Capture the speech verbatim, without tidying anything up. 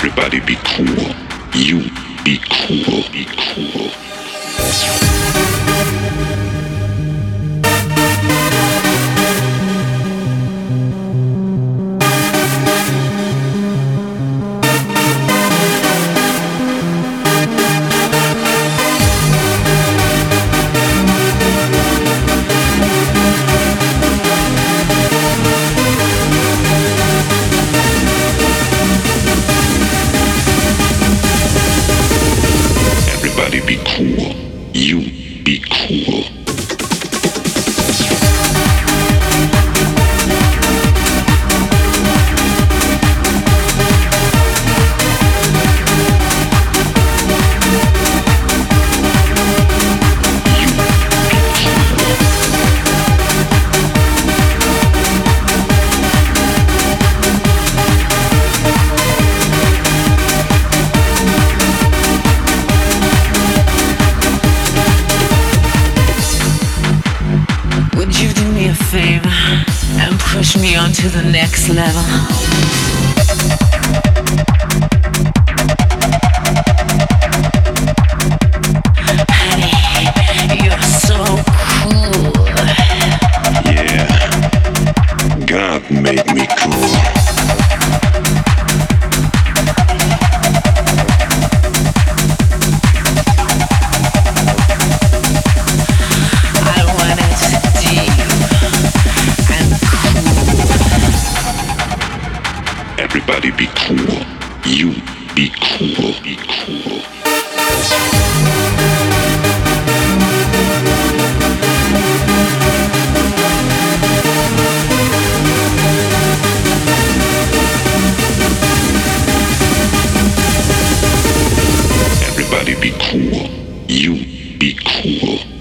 Everybody be cool. You be cool. Be cool. Everybody be cool. You be cool. Favor and push me on to the next level. Honey, you're so cool. Yeah, God made me cool. Everybody be cool. You be cool. Be cool. Everybody be cool. You be cool.